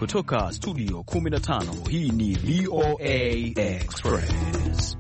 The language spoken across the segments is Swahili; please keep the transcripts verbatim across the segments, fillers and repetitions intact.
kutoka studio kumi na tano, hii ni V O A Express.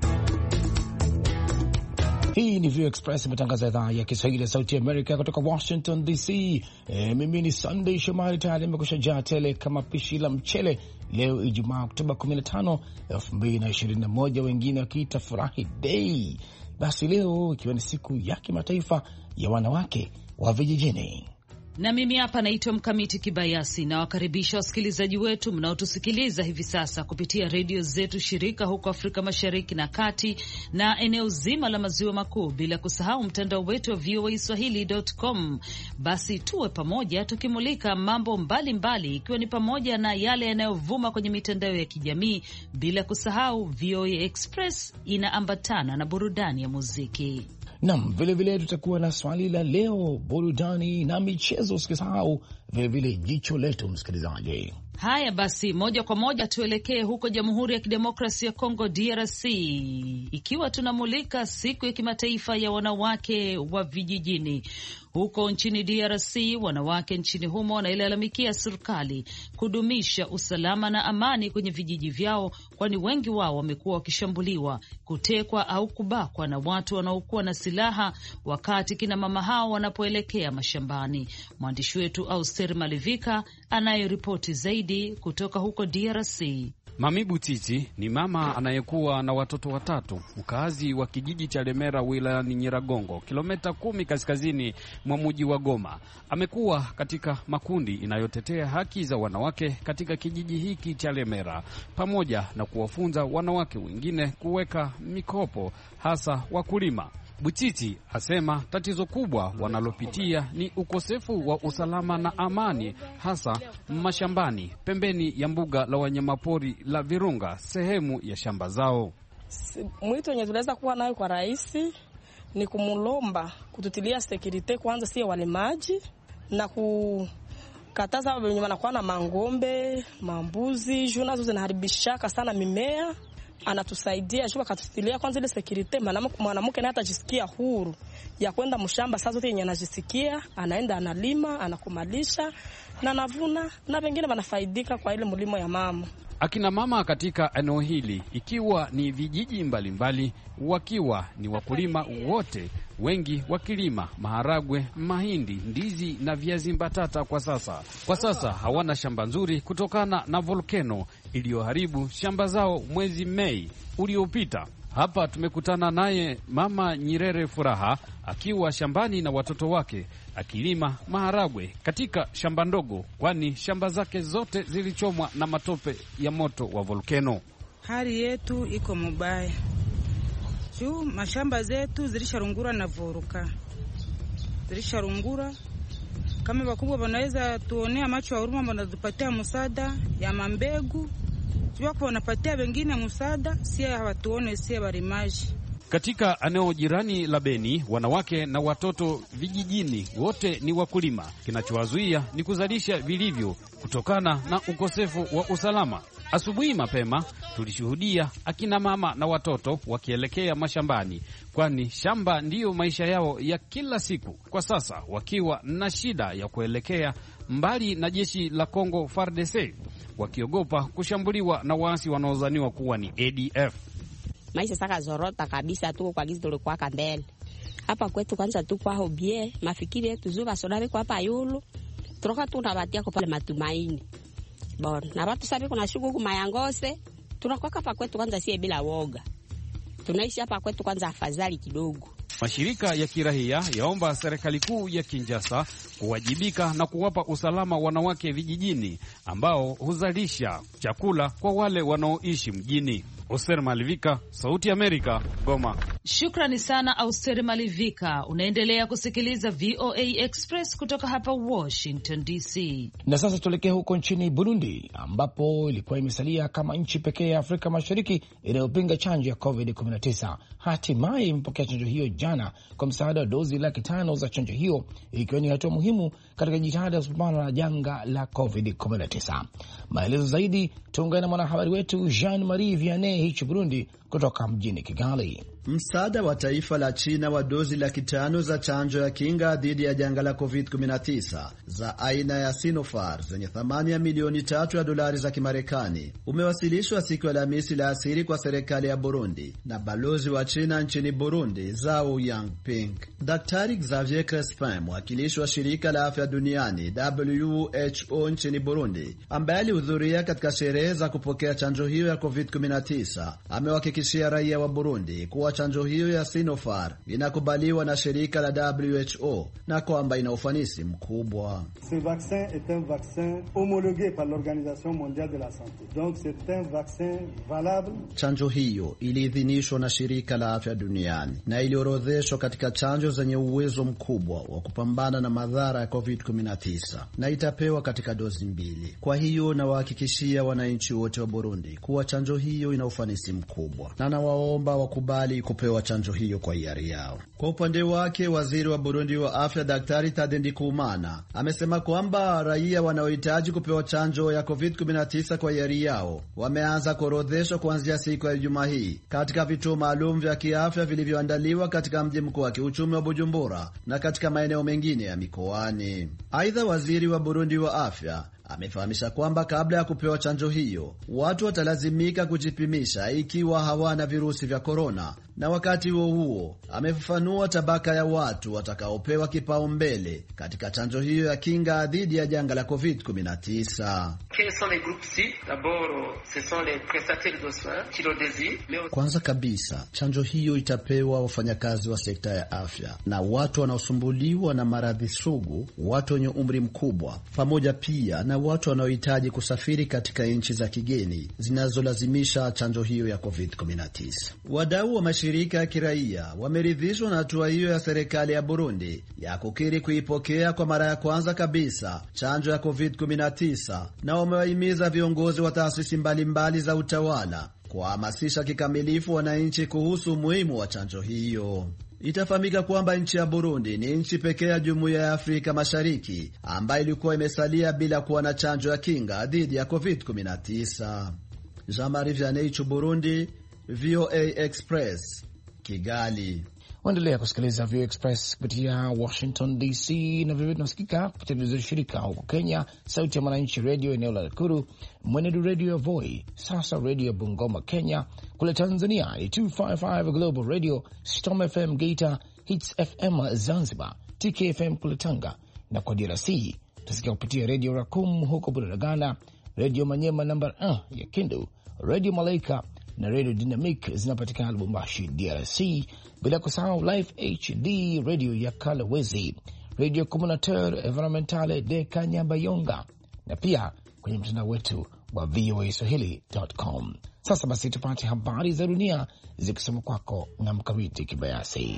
Hii ni V O A Express, matangazo ya idhaa ya Kiswahili ya Sauti ya Amerika kutoka Washington D C. E, mimi ni Sunday Shomari, tayari nimekusha jaa tele kama pishi la mchele. Leo Ijumaa Oktoba kumi na tano, elfu mbili na ishirini na moja, wengine wakiita furahi day. Basi leo ikiwa ni siku ya kimataifa ya wanawake wa vijijini. Na mimi hapa naitwa Mkamiti Kibayasi, na wakaribisha wasikilizaji wetu mnaotusikiliza hivi sasa kupitia redio zetu shirika huko Afrika Mashariki na Kati na eneo zima la Maziwa Makuu, bila kusahau mtandao wetu wa V O A Swahili dot com. Basi tuwe pamoja tukimulika mambo mbalimbali, ikiwa ni pamoja na yale yanayovuma kwenye mitandao ya kijamii, bila kusahau V O A Express inaambatana na burudani ya muziki. Naam, vile vile tutakuwa na swali la leo, burudani na michezo, usikisahau vile vile jicho letu, msikilizaji. Haya basi, moja kwa moja tuelekee huko Jamhuri ya Kidemokrasia ya Kongo D R C, ikiwa tunamulika siku ya kimataifa ya wanawake wa vijijini. Huko nchini D R C, wanawake nchini humo wanailalamikia serikali kudumisha usalama na amani kwenye vijiji vyao, kwani wengi wao wamekuwa wakishambuliwa, kutekwa au kubakwa na watu wanaokuwa na silaha wakati kina mama hao wanapoelekea mashambani. Mwandishi wetu Auster Malivika anayeripoti zaidi kutoka huko D R C. Mami Butiti ni mama anayekuwa na watoto watatu, mkazi wa kijiji cha Lemera wilayani Nyiragongo, kilomita kumi kaskazini mwa mji wa Goma. Amekuwa katika makundi inayotetea haki za wanawake katika kijiji hiki cha Lemera, pamoja na kuwafunza wanawake wengine kuweka mikopo, hasa wakulima. Butiti asema tatizo kubwa wanalopitia ni ukosefu wa usalama na amani, hasa mashambani pembeni ya mbuga la wanyamapori la Virunga, sehemu ya shamba zao. Mwito wenye tunaweza kuwa nayo kwa rais ni kumulomba kututilia security kwanza, sio walimaji, na kukataza wenye wanakuwa na mangombe, mambuzi, juna zote zinaharibishaka sana mimea. Anatusaidia shuka katutilia kwanza ile security, mwanamke naye atajisikia huru ya kwenda mshamba saa zote yenye anajisikia, anaenda analima, anakumalisha na anavuna, na wengine wanafaidika kwa ile mlimo ya mama. Akina mama katika eneo hili, ikiwa ni vijiji mbalimbali mbali, wakiwa ni wakulima wote, wengi wakilima maharagwe, mahindi, ndizi na viazi mbatata. Kwa sasa kwa sasa hawana shamba nzuri kutokana na volkeno iliyoharibu shamba zao mwezi Mei uliopita. Hapa tumekutana naye Mama Nyirere Furaha akiwa shambani na watoto wake akilima maharagwe katika shamba ndogo, kwani shamba zake zote zilichomwa na matope ya moto wa volkeno. Hali yetu iko mubaya juu mashamba zetu zilisharungura na voruka, zilisharungura. Kama wakubwa wanaweza tuonea macho ya huruma, wanatupatia msaada ya mambegu, wako wanapatia wengine msaada, si hawatuone, si barimaji. Katika eneo jirani la Beni, wanawake na watoto vijijini wote ni wakulima. Kinachowazuia ni kuzalisha vilivyo kutokana na ukosefu wa usalama. Asubuhi mapema tulishuhudia akina mama na watoto wakielekea mashambani, kwani shamba ndiyo maisha yao ya kila siku. Kwa sasa wakiwa na shida ya kuelekea mbali na jeshi la Kongo F A R D C, wakiogopa kushambuliwa na waasi wanaozaniwa kuwa ni A D F. Maisha saka zorota kabisa, tuko kwa gizi tulikuwa kambele. Hapa kwetu kwanza tuko hapo bie, mafikiri yetu zuba sodabe kwa hapa yulu. Turoka tunabatia kwa pale matumaini. Bon, na watu sabi kuna shughuli huko Mayangose. Tunakuwa hapa kwetu kwanza sie bila woga. Tunaishi hapa kwetu kwanza afadhali kidogo. Mashirika ya kirahia yaomba serikali kuu ya Kinshasa kuwajibika na kuwapa usalama wanawake vijijini ambao huzalisha chakula kwa wale wanaoishi mjini. Auster Malivika, Sauti Amerika, Goma. Shukrani sana Auster Malivika. Unaendelea kusikiliza V O A Express kutoka hapa Washington D C. Na sasa tuelekee huko nchini Burundi, ambapo ilikuwa imesalia kama nchi pekee ya Afrika Mashariki inayopinga chanjo ya covid kumi na tisa. Hatimaye imepokea chanjo hiyo jana kwa msaada wa dozi laki tano za chanjo hiyo, ikiwa ni hatua muhimu katika jitihada za kupambana na janga la covid kumi na tisa. Maelezo zaidi tuungane na mwanahabari wetu Jean Marie Vianney hichi Burundi kutoka mjini Kigali. Msaada wa taifa la China wa dozi laki tano za chanjo ya kinga dhidi ya janga la covid kumi na tisa za aina ya Sinopharm zenye thamani ya milioni tatu ya dolari za Kimarekani umewasilishwa siku ya Alhamisi la asiri kwa serikali ya Burundi na balozi wa China nchini Burundi Zhao Yangping. Daktari Xavier Crespin, mwakilishi wa shirika la afya duniani W H O nchini Burundi, ambaye alihudhuria katika sherehe za kupokea chanjo hiyo ya covid kumi na tisa, amewahakikishia raia wa Burundi kuwa chanjo hiyo ya Sinopharm inakubaliwa na shirika la W H O na kwamba ina ufanisi mkubwa. Ce vaccin est un vaccin homologué par l'Organisation mondiale de la santé. Donc c'est un vaccin valable. Chanjo hiyo iliidhinishwa na shirika la afya duniani na iliorodheshwa katika chanjo zenye uwezo mkubwa wa kupambana na madhara ya covid kumi na tisa na itapewa katika dozi mbili. Kwa hiyo nawahakikishia wananchi wote wa Burundi kuwa chanjo hiyo ina ufanisi mkubwa na nawaomba wakubali kupewa chanjo hiyo kwa hiari yao. Kwa upande wake, waziri wa Burundi wa afya Daktari Tade Ndikumana amesema kwamba raia wanaohitaji kupewa chanjo ya covid kumi na tisa kwa hiari yao wameanza kuorodheshwa kuanzia siku ya Ijumaa hii katika vituo maalum vya kiafya vilivyoandaliwa katika mji mkuu wa kiuchumi wa Bujumbura na katika maeneo mengine ya mikoani. Aidha, waziri wa Burundi wa afya amefahamisha kwamba kabla ya kupewa chanjo hiyo watu watalazimika kujipimisha ikiwa hawana virusi vya korona, na wakati huo huo amefafanua tabaka ya watu watakaopewa kipaumbele katika chanjo hiyo ya kinga dhidi ya janga la covid kumi na tisa. Kwanza kabisa, chanjo hiyo itapewa wafanyakazi wa sekta ya afya na watu wanaosumbuliwa na maradhi sugu, watu wenye umri mkubwa, pamoja pia na watu wanaohitaji kusafiri katika nchi za kigeni zinazolazimisha chanjo hiyo ya covid kumi na tisa. Wadau wa mashirika ya kiraia wameridhishwa na hatua hiyo ya serikali ya Burundi ya kukiri kuipokea kwa mara ya kwanza kabisa chanjo ya covid kumi na tisa, na wamewahimiza viongozi wa taasisi mbalimbali za utawala kuhamasisha kikamilifu wananchi kuhusu umuhimu wa chanjo hiyo. Itafahamika kwamba nchi ya Burundi ni nchi pekee ya Jumuiya ya Afrika Mashariki ambayo ilikuwa imesalia bila kuwa na chanjo ya kinga dhidi ya covid kumi na tisa. Jean-Marie Vianney, Burundi, V O A Express, Kigali. Waendelea kusikiliza V O A Express kupitia Washington D C, na vivyo tunasikika kupitia vizuri shirika huko Kenya, Sauti ya Mwananchi Radio eneo la Nakuru, Mwenedu Radio ya Voi, Sasa Radio ya Bungoma Kenya. Kule Tanzania ni two fifty-five Global Radio, Storm F M Geita, Hits F M Zanzibar, T K F M kule Tanga, na kwa D R C tusikia kupitia Radio Rakum huko Bunagana, Radio Manyema namba one ya Kindu, Radio Malaika na Radio Dynamic zinapatikana Lubumbashi D R C, bila kusahau Life H D Radio ya Kalawezi, Radio Communautaire Environmentale de Kanyabayonga, na pia kwenye mtandao wetu wa V O A Swahili dot com. Sasa basi tupate habari za dunia zikisoma kwako na Mkamiti Kibayasi.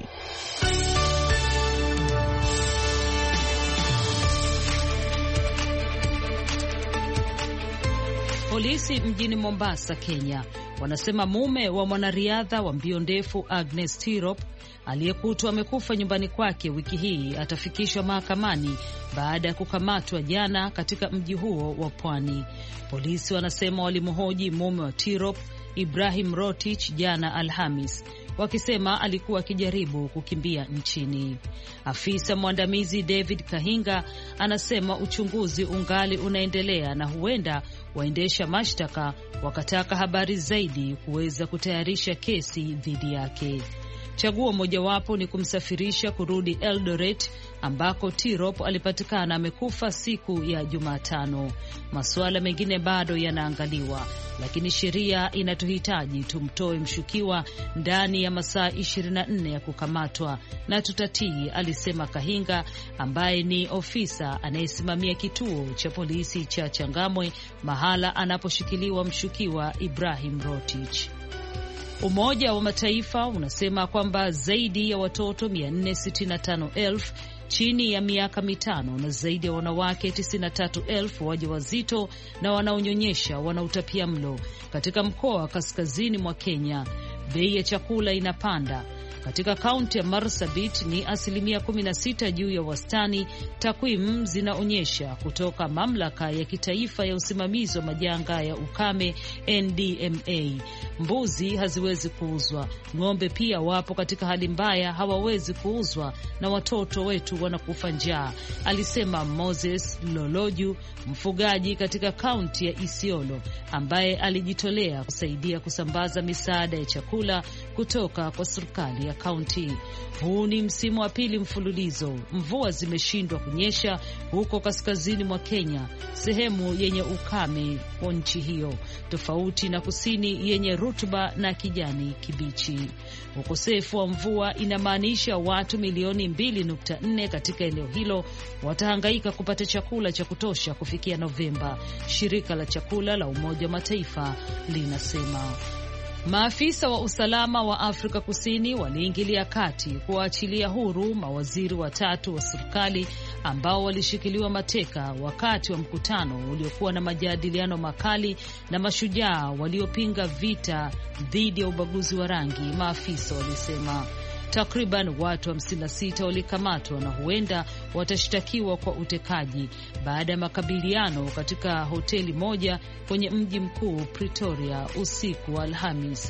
Polisi mjini Mombasa, Kenya, wanasema mume wa mwanariadha wa mbio ndefu Agnes Tirop aliyekutwa amekufa nyumbani kwake wiki hii atafikishwa mahakamani baada ya kukamatwa jana katika mji huo wa pwani. Polisi wanasema walimhoji mume wa Tirop, Ibrahim Rotich, jana Alhamis, wakisema alikuwa akijaribu kukimbia nchini. Afisa mwandamizi David Kahinga anasema uchunguzi ungali unaendelea na huenda waendesha mashtaka wakataka habari zaidi kuweza kutayarisha kesi dhidi yake. Chaguo mojawapo ni kumsafirisha kurudi Eldoret ambako Tirop alipatikana amekufa siku ya Jumatano. Masuala mengine bado yanaangaliwa, lakini sheria inatuhitaji tumtoe mshukiwa ndani ya masaa ishirini na nne ya kukamatwa na tutatii, alisema Kahinga, ambaye ni ofisa anayesimamia kituo cha polisi cha Changamwe, mahala anaposhikiliwa mshukiwa Ibrahim Rotich. Umoja wa Mataifa unasema kwamba zaidi ya watoto mia nne sitini na tano elfu chini ya miaka mitano na zaidi ya wanawake tisini na tatu elfu wajawazito na wanaonyonyesha wanautapia mlo katika mkoa wa kaskazini mwa Kenya. Bei ya chakula inapanda Katika kaunti ya Marsabit ni asilimia kumi na sita juu ya wastani, takwimu zinaonyesha kutoka mamlaka ya kitaifa ya usimamizi wa majanga ya ukame N D M A. Mbuzi haziwezi kuuzwa, ng'ombe pia wapo katika hali mbaya, hawawezi kuuzwa na watoto wetu wanakufa njaa, alisema Moses Loloju, mfugaji katika kaunti ya Isiolo, ambaye alijitolea kusaidia kusambaza misaada ya chakula kutoka kwa serikali ya kaunti. Huu ni msimu wa pili mfululizo mvua zimeshindwa kunyesha huko kaskazini mwa Kenya, sehemu yenye ukame wa nchi hiyo, tofauti na kusini yenye rutuba na kijani kibichi. Ukosefu wa mvua inamaanisha watu milioni mbili nukta nne katika eneo hilo watahangaika kupata chakula cha kutosha kufikia Novemba, shirika la chakula la Umoja wa Mataifa linasema. Maafisa wa usalama wa Afrika Kusini waliingilia kati kuwaachilia huru mawaziri watatu wa serikali ambao walishikiliwa mateka wakati wa mkutano uliokuwa na majadiliano makali na mashujaa waliopinga vita dhidi ya ubaguzi wa rangi, maafisa walisema. Takriban watu hamsini na sita walikamatwa na huenda watashtakiwa kwa utekaji baada ya makabiliano katika hoteli moja kwenye mji mkuu Pretoria usiku wa Alhamis.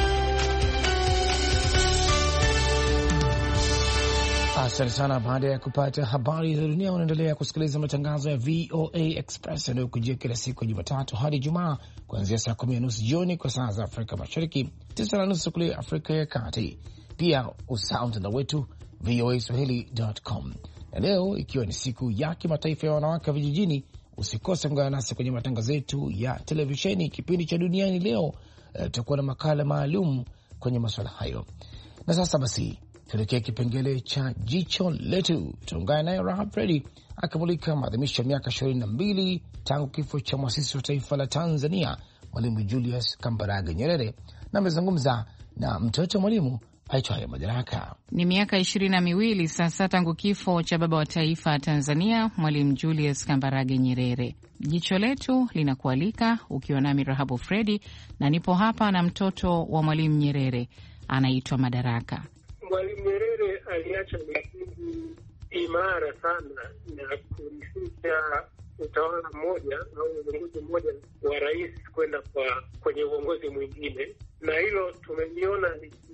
Asante sana. Baada ya kupata habari za dunia, unaendelea kusikiliza matangazo ya V O A Express yanayokujia kila siku ya Jumatatu hadi Ijumaa kuanzia saa kumi na nusu jioni kwa saa za Afrika Mashariki, tisa na nusu kule Afrika ya Kati. Pia usahau mtandao wetu V O A Swahili dot com. Na leo ikiwa ni siku ya kimataifa ya wanawake wa vijijini, usikose kuungana nasi kwenye matangazo yetu ya televisheni, kipindi cha Duniani Leo. Tutakuwa na makala maalum kwenye masuala hayo. Na sasa basi tuelekee kipengele cha jicho letu. Tuungane naye Rahab Fredi akimulika maadhimisho ya miaka ishirini na mbili tangu kifo cha mwasisi wa taifa la Tanzania, Mwalimu Julius Kambarage Nyerere, na amezungumza na mtoto mwalimu aitwaye Madaraka. Ni miaka ishirini na miwili sasa tangu kifo cha baba wa taifa Tanzania, Mwalimu Julius Kambarage Nyerere. Jicho letu linakualika ukiwa nami Rahabu Fredi, na nipo hapa na mtoto wa Mwalimu Nyerere anaitwa Madaraka. Mwalimu Nyerere aliacha misingi imara sana na kurisisha utawala mmoja au uongozi mmoja wa rais kwenda kwa kwenye uongozi mwingine, na hilo tumeliona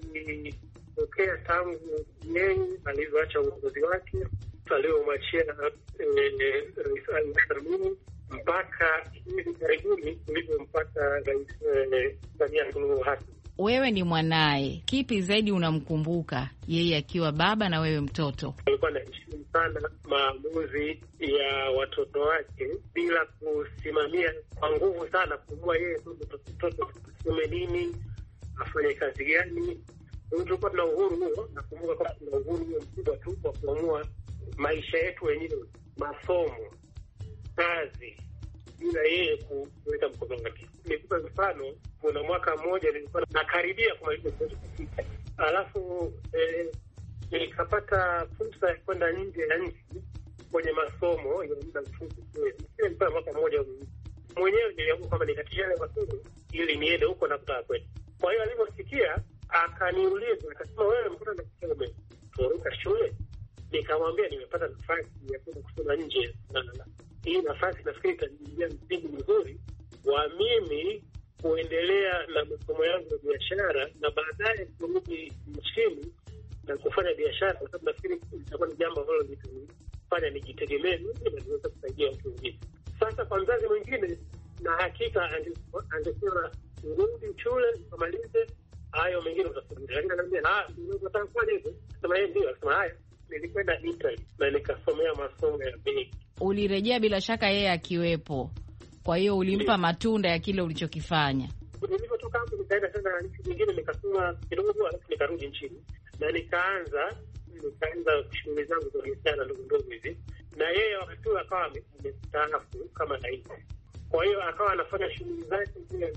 likitokea tangu yeye alivyoacha uongozi wake aliomwachia eh, Rais Ali Hassan Mwinyi mpaka hivi karibuni tulivyompata Rais eh, Samia Suluhu Hassan. Wewe ni mwanaye, kipi zaidi unamkumbuka yeye akiwa baba na wewe mtoto? Alikuwa anaheshimu sana maamuzi ya watoto wake bila kusimamia kwa nguvu sana, kujua yeye mtoto asome nini, afanye kazi gani. Tulikuwa tuna uhuru huo, nakumbuka kwamba tuna uhuru huo mkubwa tu kwa kuamua maisha yetu wenyewe, masomo, kazi, bila yeye kuweka mkono wake. Nikupa mfano, kuna mwaka mmoja nilikuwa nakaribia kumaliza chuo kikuu, alafu eh, nikapata fursa ya kwenda nje ya nchi kwenye masomo ya muda mfupi. Nilikuwa mwaka mmoja mwenyewe, niliamua kwamba nikatisha ile masomo ili niende huko na kutaka kwenda. Kwa hiyo aliposikia akaniuliza, akasema, wewe mbona unasikia umetoroka shule? Nikamwambia nimepata nafasi ya kwenda kusoma nje, na hii nafasi nafikiri itanijengea msingi mzuri wa mimi kuendelea na masomo yangu ya biashara na baadaye kurudi nchini na kufanya biashara, kwa sababu nafikiri itakuwa ni jambo ambalo litanifanya nijitegemee mimi na niweze kusaidia watu wengine. Sasa kwa mzazi mwingine, na hakika angesema urudi shule ukamalize hayo mengine utasubiri, lakini ananiambia ah, unataka kufanya hivyo? Sema yeye ndio, akasema haya, nilikwenda Italy na nikasomea masomo ya benki. Ulirejea bila shaka yeye akiwepo, kwa hiyo ulimpa matunda ya kile ulichokifanya. Nilipotoka hapo nikaenda tena nchi nyingine nikasoma kidogo, alafu nikarudi nchini na nikaanza nikaanza shughuli zangu za biashara ndogo ndogo hivi, na yeye wakati huo akawa amestaafu kama rais. Kwa hiyo akawa anafanya shughuli zake zile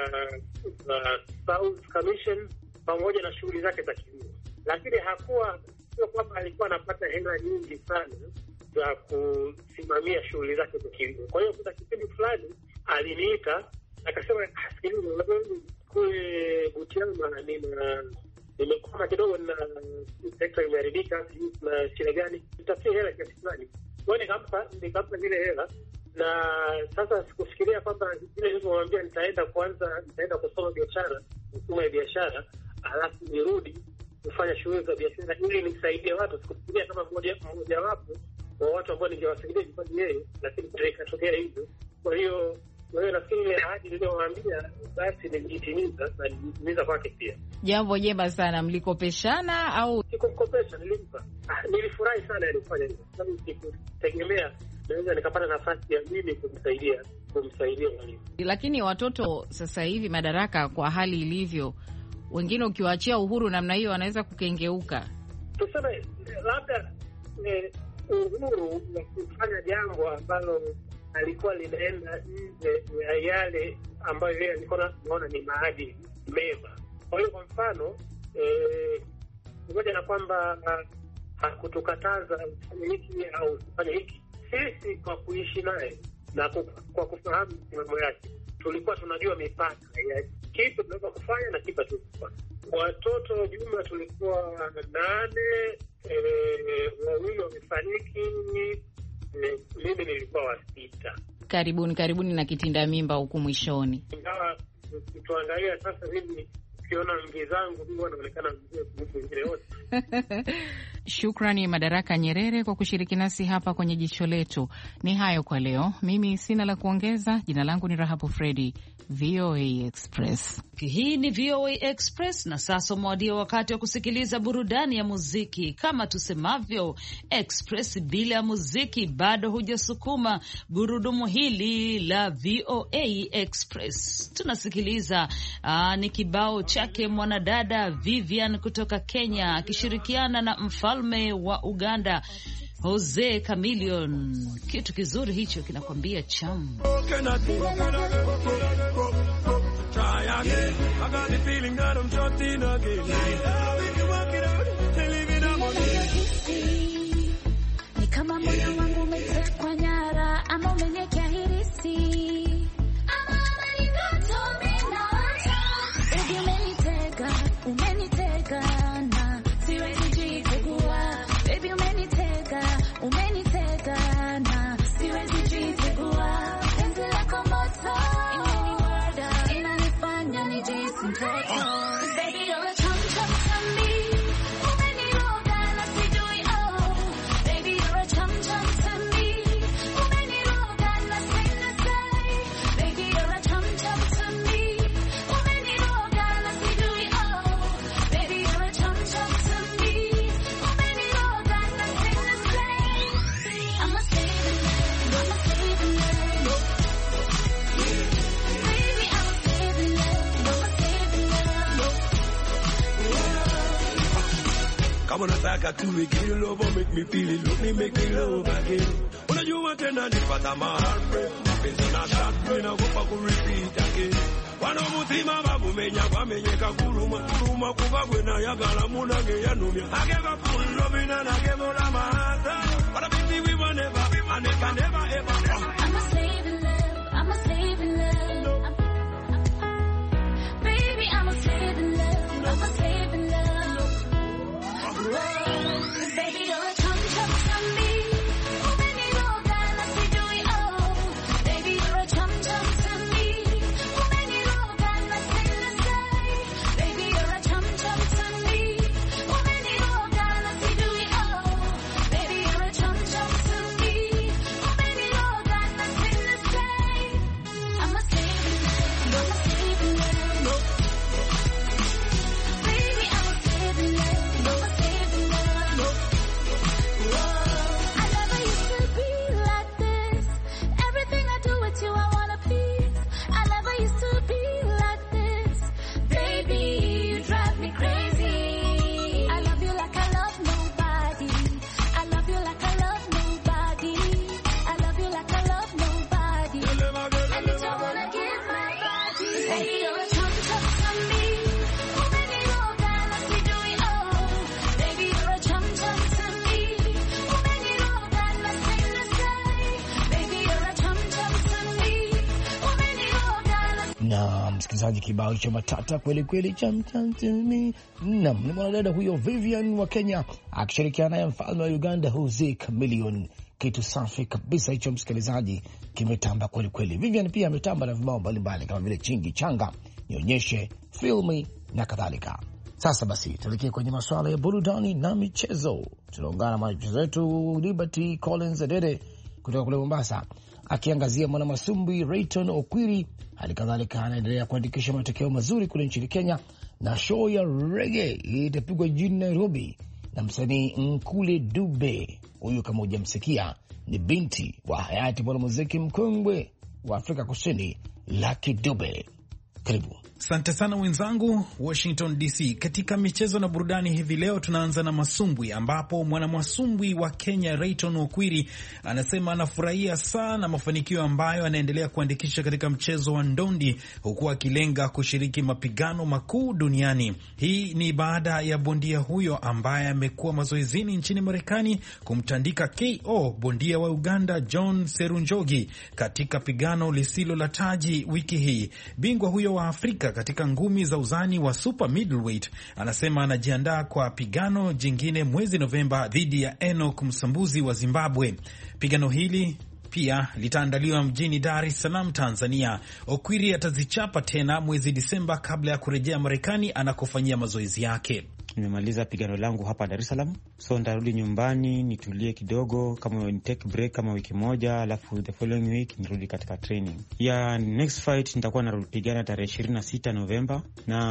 za South Commission pamoja na shughuli zake za kilimo, lakini hakuwa sio kwamba alikuwa anapata hela nyingi sana za kusimamia shughuli zake za kilimo. Kwa hiyo kuna kipindi fulani aliniita akasema, sikiliza, kule Butiama nina nimekwama kidogo na sekta imeharibika, na shida gani, nitafutie hela kiasi fulani. Kwa hiyo nikampa nikampa zile hela, na sasa sikufikiria kwamba zile nilizomwambia nitaenda kwanza, nitaenda kusoma biashara, mfumo ya biashara, alafu nirudi kufanya shughuli za biashara ili nisaidie watu. Sikufikiria kama mmoja mmoja wapo wa watu ambao ningewasaidia ni yeye, lakini ikatokea hivyo. Kwa hiyo wewe nafikiri ile ahadi niliyomwambia basi nilitimiza, na nilitimiza kwake pia. Jambo jema sana. Mlikopeshana au? Sikumkopesha, nilimpa. Ah, nilifurahi sana alifanya hivyo, sababu sikutegemea naweza nikapata nafasi ya mimi kumsaidia kumsaidia mwalimu. Lakini watoto sasa hivi, Madaraka, kwa hali ilivyo, wengine ukiwaachia uhuru namna hiyo wanaweza kukengeuka. Tuseme labda eh, uhuru wa kufanya jambo ambalo alikuwa linaenda nje ya yale ambayo yeye alikuwa anaona ni maadili mema. Kwa hiyo kwa mfano eh, pamoja na kwamba hakutukataza ufanye hiki au ufanye hiki, sisi kwa kuishi naye na kwa kufahamu mambo yake tulikuwa tunajua mipaka ya kitu tunaweza kufanya na kitu tunaweza. Watoto jumla tulikuwa nane, eh, wawili wamefariki, eh, mimi nilikuwa wa sita. Karibuni karibuni na kitinda mimba huku mwishoni. Ingawa tuangalia sasa hivi ukiona ngi zangu huwa naonekana mzee kuliko wengine wote. Shukrani Madaraka Nyerere kwa kushiriki nasi hapa kwenye Jicho Letu. Ni hayo kwa leo. Mimi sina la kuongeza. Jina langu ni Rahabu Fredi, V O A Express. Hii ni V O A Express, na sasa umewadia wakati wa kusikiliza burudani ya muziki. Kama tusemavyo, Express bila ya muziki bado hujasukuma gurudumu hili la V O A Express. Tunasikiliza aa, ni kibao chake mwanadada Vivian kutoka Kenya akishirikiana na mfalme wa Uganda Jose Chameleon. Kitu kizuri hicho kinakwambia cham. Ni kama moyo wangu umetekwa nyara, ama umeniwekea hirisi, ama ni ndoto minaota. Baby umenitega, umenitega na siwezi jitegua. Baby umenitega, umenitega na siwezi jitegua. Penzi lako moto inaniwada, inanifanya nijisi mtoto. Baby you're a chum chum to me, umeniroga na sijui oh. Baby you're a chum chum to me, umeniroga na sina say. Baby you're a chum chum to me, umeniroga na sijui oh. Baby you're a chum chum to me, umeniroga na sina say. I'm a saving love, I'm a saving love. Baby I'm a saving love, I'm a saving love. Kama nataka tuwe kilo love, make me feel it, look me make me love again. Unajua tena nipata heartbreak, mapenzi na shot, naogopa ku repeat again. Wano mutima bagumenya kwamenyeka kuluma, kuluma kuba gwe nayagala munage yanumya. I gave a full love and I gave all of my heart, but I believe we will never, I never, never, ever. I'm a saving love, I'm a saving love. Baby, I'm a saving love, I'm a saving love. Whoa. Baby, you're a chum chum to me, umeniroga na sijui oh. Baby, you're a chum chum to me, umeniroga na sina say. Baby, you're a chum chum to me, umeniroga na sijui oh. msikilizaji, kibao cha matata kweli kweli cha mtantumi. Naam, ni mwanadada huyo Vivian wa Kenya akishirikiana naye mfalme wa Uganda Jose Chameleone. Kitu safi kabisa hicho msikilizaji, kimetamba kweli kweli. Vivian pia ametamba na vibao mbalimbali kama vile Chingi Changa, Nionyeshe, Filmi na kadhalika. Sasa basi tuelekee kwenye masuala ya burudani na michezo. Tunaungana na mchezo wetu Liberty Collins Adede kutoka kule Mombasa akiangazia mwanamasumbwi Rayton Okwiri. Hali kadhalika anaendelea kuandikisha matokeo mazuri kule nchini Kenya, na show ya reggae itapigwa jijini Nairobi na msanii Nkule Dube. Huyu kama hujamsikia ni binti wa hayati mwanamuziki mkongwe wa Afrika Kusini Lucky Dube. Karibu. Asante sana wenzangu Washington D C. Katika michezo na burudani hivi leo tunaanza na masumbwi, ambapo mwanamasumbwi wa Kenya Rayton Okwiri anasema anafurahia sana mafanikio ambayo anaendelea kuandikisha katika mchezo wa ndondi, huku akilenga kushiriki mapigano makuu duniani. Hii ni baada ya bondia huyo ambaye amekuwa mazoezini nchini Marekani kumtandika K O bondia wa Uganda John Serunjogi katika pigano lisilo la taji wiki hii. Bingwa huyo wa Afrika katika ngumi za uzani wa super middleweight anasema anajiandaa kwa pigano jingine mwezi Novemba dhidi ya Enoch Msambuzi wa Zimbabwe. Pigano hili pia litaandaliwa mjini Dar es Salaam, Tanzania. Okwiri atazichapa tena mwezi Disemba kabla ya kurejea Marekani anakofanyia mazoezi yake. Nimemaliza pigano langu hapa Dar es Salaam, so nitarudi nyumbani nitulie kidogo, kama ni take break kama wiki moja, alafu the following week nirudi katika training. Ya next fight nitakuwa napigana tarehe ishirini na sita Novemba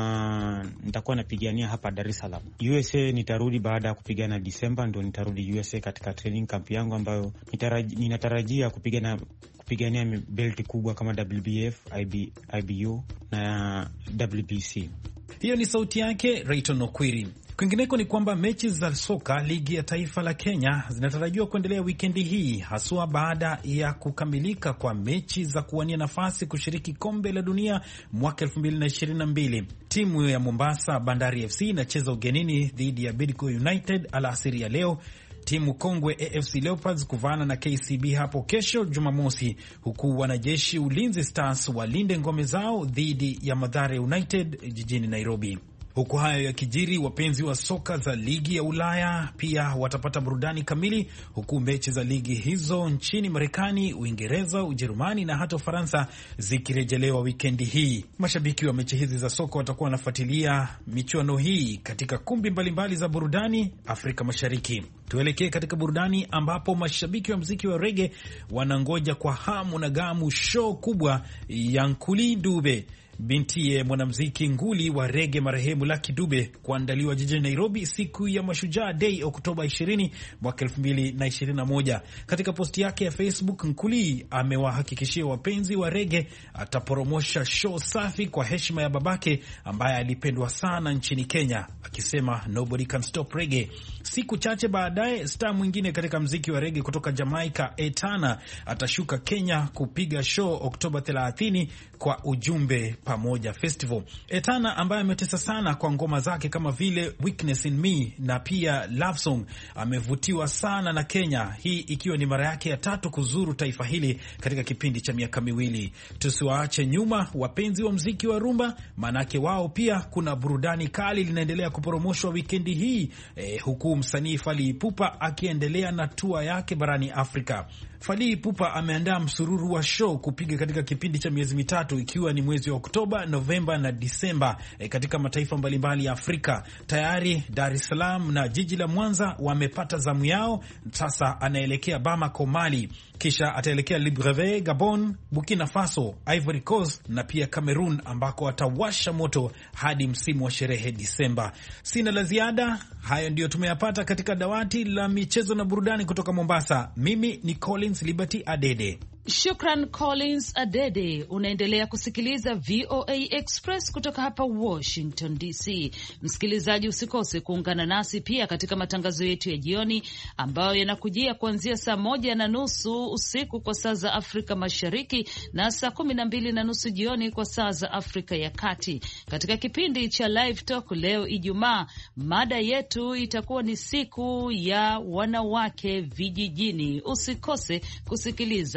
na nitakuwa napigania hapa Dar es Salaam. U S A nitarudi baada ya kupigana Disemba, ndio nitarudi U S A katika training camp yangu ambayo ninatarajia kupigana kupigania belt kubwa kama W B F, I B, I B U na W B C. Hiyo ni sauti yake Rayton Okwiri. Kwingineko ni kwamba mechi za soka ligi ya taifa la Kenya zinatarajiwa kuendelea wikendi hii, haswa baada ya kukamilika kwa mechi za kuwania nafasi kushiriki kombe la dunia mwaka elfu mbili na ishirini na mbili. Timu ya Mombasa Bandari F C inacheza ugenini dhidi ya Bidco United alasiri ya leo. Timu kongwe A F C Leopards kuvana na K C B hapo kesho Jumamosi, huku wanajeshi Ulinzi Stars walinde ngome zao dhidi ya Mathare United jijini Nairobi. Huku hayo ya kijiri, wapenzi wa soka za ligi ya Ulaya pia watapata burudani kamili, huku mechi za ligi hizo nchini Marekani, Uingereza, Ujerumani na hata Ufaransa zikirejelewa wikendi hii. Mashabiki wa mechi hizi za soka watakuwa wanafuatilia michuano hii katika kumbi mbalimbali za burudani Afrika Mashariki. Tuelekee katika burudani ambapo mashabiki wa muziki wa reggae wanangoja kwa hamu na gamu show kubwa ya Nkuli Dube, bintiye mwanamuziki nguli wa rege marehemu Lucky Dube, kuandaliwa jijini Nairobi siku ya Mashujaa Day Oktoba ishirini mwaka elfu mbili na ishirini na moja. Katika posti yake ya Facebook, Nkuli amewahakikishia wapenzi wa rege ataporomosha show safi kwa heshima ya babake ambaye alipendwa sana nchini Kenya, akisema nobody can stop reggae. Siku chache baadaye, star mwingine katika muziki wa rege kutoka Jamaica Etana atashuka Kenya kupiga show Oktoba thelathini kwa Ujumbe Pamoja Festival. Etana ambaye ametesa sana kwa ngoma zake kama vile Weakness in Me na pia Love Song amevutiwa sana na Kenya, hii ikiwa ni mara yake ya tatu kuzuru taifa hili katika kipindi cha miaka miwili. Tusiwaache nyuma wapenzi wa muziki wa rumba, manake wao pia kuna burudani kali linaendelea kuporomoshwa wikendi hii, eh, huku msanii Fally Ipupa akiendelea na tour yake barani Afrika. Fally Ipupa ameandaa msururu wa show kupiga katika kipindi cha miezi mitatu, ikiwa ni mwezi wa Oktoba, Novemba na Disemba e, katika mataifa mbalimbali ya Afrika. Tayari Dar es Salaam na jiji la Mwanza wamepata zamu yao. Sasa anaelekea Bamako, Mali, kisha ataelekea Libreville, Gabon, Burkina Faso, Ivory Coast na pia Cameroon, ambako atawasha moto hadi msimu wa sherehe Disemba. Sina la ziada, hayo ndio tumeyapata katika dawati la michezo na burudani kutoka Mombasa. Mimi ni Collins Liberty Adede. Shukran Collins Adede. Unaendelea kusikiliza V O A Express kutoka hapa Washington D C. Msikilizaji, usikose kuungana nasi pia katika matangazo yetu ya jioni ambayo yanakujia kuanzia saa moja na nusu usiku kwa saa za Afrika Mashariki na saa kumi na mbili na nusu jioni kwa saa za Afrika ya Kati. Katika kipindi cha Live Talk leo Ijumaa, mada yetu itakuwa ni siku ya wanawake vijijini. Usikose kusikiliza mjadala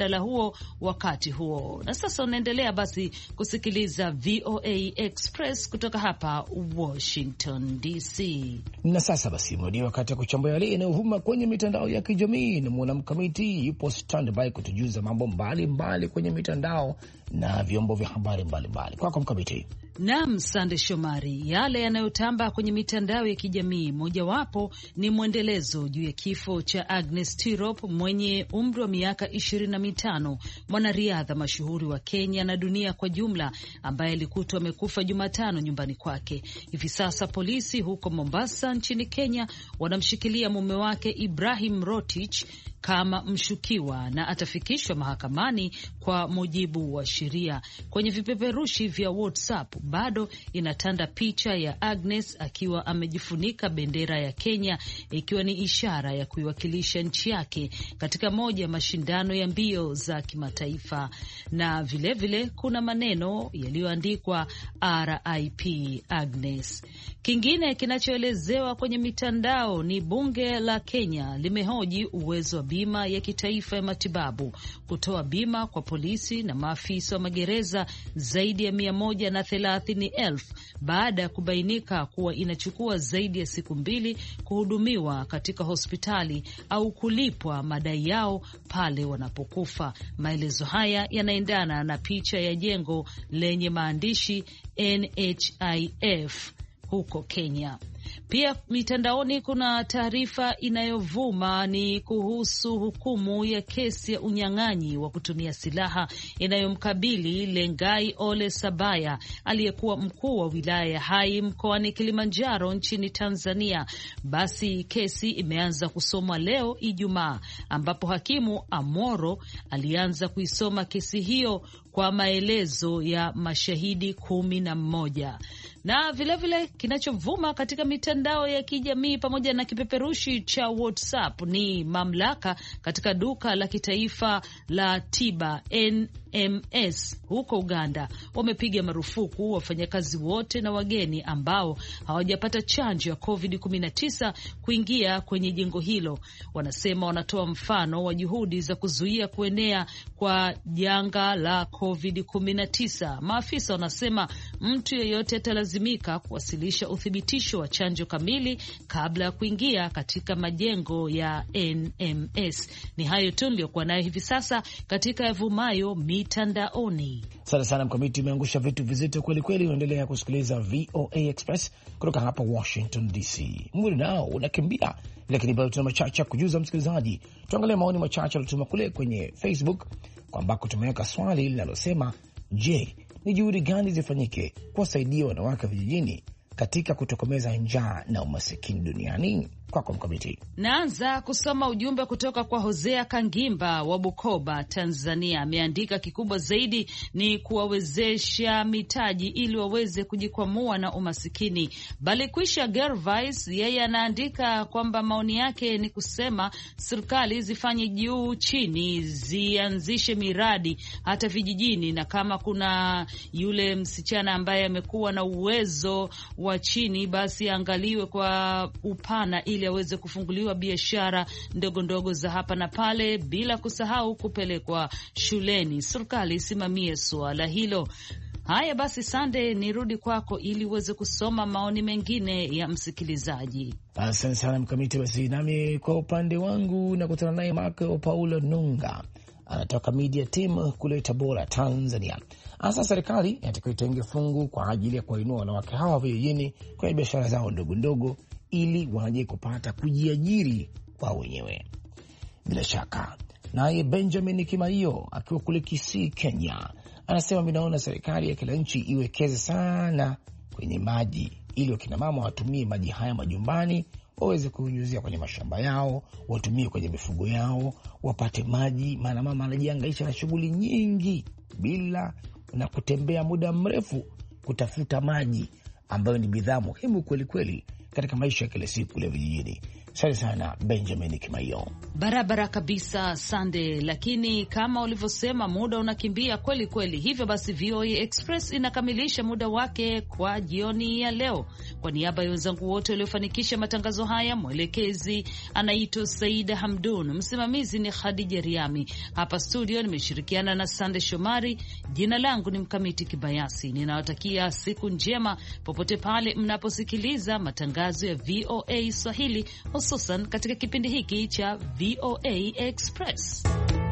mjadala huo wakati huo. Na sasa unaendelea basi kusikiliza V O A Express kutoka hapa Washington D C. Na sasa basi mwadia wakati ya kuchambua yale yanayovuma kwenye mitandao ya kijamii, na mwana mkamiti yupo standby kutujuza mambo mbalimbali mbali kwenye mitandao na vyombo vya habari mbalimbali. Kwako mkamiti. Naam, Sande Shomari, yale yanayotamba kwenye mitandao ya kijamii mojawapo ni mwendelezo juu ya kifo cha Agnes Tirop mwenye umri wa miaka ishirini na mitano, mwanariadha mashuhuri wa Kenya na dunia kwa jumla, ambaye alikutwa amekufa Jumatano nyumbani kwake. Hivi sasa polisi huko Mombasa nchini Kenya wanamshikilia mume wake Ibrahim Rotich kama mshukiwa na atafikishwa mahakamani kwa mujibu wa sheria. Kwenye vipeperushi vya WhatsApp bado inatanda picha ya Agnes akiwa amejifunika bendera ya Kenya, ikiwa ni ishara ya kuiwakilisha nchi yake katika moja ya mashindano ya mbio za kimataifa. Na vilevile vile, kuna maneno yaliyoandikwa R I P Agnes. Kingine kinachoelezewa kwenye mitandao ni bunge la Kenya limehoji uwezo wa bima ya kitaifa ya matibabu kutoa bima kwa polisi na maafisa wa magereza zaidi ya mia moja na thelathini elfu baada ya kubainika kuwa inachukua zaidi ya siku mbili kuhudumiwa katika hospitali au kulipwa madai yao pale wanapokufa. Maelezo haya yanaendana na picha ya jengo lenye maandishi N H I F huko Kenya. Pia mitandaoni kuna taarifa inayovuma ni kuhusu hukumu ya kesi ya unyang'anyi wa kutumia silaha inayomkabili Lengai Ole Sabaya, aliyekuwa mkuu wa wilaya ya Hai mkoani Kilimanjaro nchini Tanzania. Basi kesi imeanza kusomwa leo Ijumaa, ambapo hakimu Amoro alianza kuisoma kesi hiyo kwa maelezo ya mashahidi kumi na mmoja. Na vilevile vile, kinachovuma katika mitandao ya kijamii pamoja na kipeperushi cha WhatsApp ni mamlaka katika duka la kitaifa la tiba N M S huko Uganda wamepiga marufuku wafanyakazi wote na wageni ambao hawajapata chanjo ya covid kumi na tisa kuingia kwenye jengo hilo. Wanasema wanatoa mfano wa juhudi za kuzuia kuenea kwa janga la covid kumi na tisa. Maafisa wanasema mtu yeyote atalazimika kuwasilisha uthibitisho wa chanjo kamili kabla ya kuingia katika majengo ya N M S. Ni hayo tu niliyokuwa nayo hivi sasa katika yavumayo mitandaoni. Asante sana mkamiti, umeangusha vitu vizito kweli kweli. Unaendelea kusikiliza V O A Express kutoka hapa Washington D C. Mwili nao unakimbia, lakini bado tuna machache kujuza msikilizaji. Tuangalie maoni machache yalituma kule kwenye Facebook, kwamba tumeweka swali linalosema, je, ni juhudi gani zifanyike kuwasaidia wanawake vijijini katika kutokomeza njaa na umasikini duniani? Kwako mkamiti. Naanza kusoma ujumbe kutoka kwa Hosea Kangimba wa Bukoba, Tanzania. Ameandika kikubwa zaidi ni kuwawezesha mitaji ili waweze kujikwamua na umasikini. Balikwisha Gervais yeye anaandika kwamba maoni yake ni kusema serikali zifanye juu chini, zianzishe miradi hata vijijini, na kama kuna yule msichana ambaye amekuwa na uwezo wa chini, basi angaliwe kwa upana ili aweze kufunguliwa biashara ndogo ndogo za hapa na pale, bila kusahau kupelekwa shuleni. Serikali isimamie suala hilo. Haya basi, Sande, nirudi kwako ili uweze kusoma maoni mengine ya msikilizaji. Asante sana mkamiti. Basi nami kwa upande wangu nakutana naye Marco Paulo Nunga, anatoka Media Team kule Tabora, Tanzania. Asa serikali inatakiwa itenge fungu kwa ajili ya kuwainua wanawake hawa vijijini kwenye biashara zao ndogo ndogo, ili waje kupata kujiajiri kwa wenyewe. Bila shaka. Naye Benjamin Kimaio akiwa kule Kisii, Kenya, anasema minaona serikali ya kila nchi iwekeze sana kwenye maji, ili wakina mama watumie maji haya majumbani, waweze kunyunyizia kwenye mashamba yao, watumie kwenye mifugo yao, wapate maji. Maana mama anajihangaisha na shughuli nyingi bila na kutembea muda mrefu kutafuta maji, ambayo ni bidhaa muhimu kweli kweli katika maisha ya kila siku kule vijijini. Asante sana Benjamin Kimayo. Barabara kabisa Sunday, lakini kama ulivyosema muda unakimbia kweli kweli. Hivyo basi V O A Express inakamilisha muda wake kwa jioni ya leo. Kwa niaba ya wenzangu wote waliofanikisha matangazo haya, mwelekezi anaitwa Saida Hamdun, msimamizi ni Khadija Riami. Hapa studio nimeshirikiana na Sande Shomari. Jina langu ni Mkamiti Kibayasi. Ninawatakia siku njema popote pale mnaposikiliza matangazo ya V O A Swahili, hususan katika kipindi hiki cha V O A Express.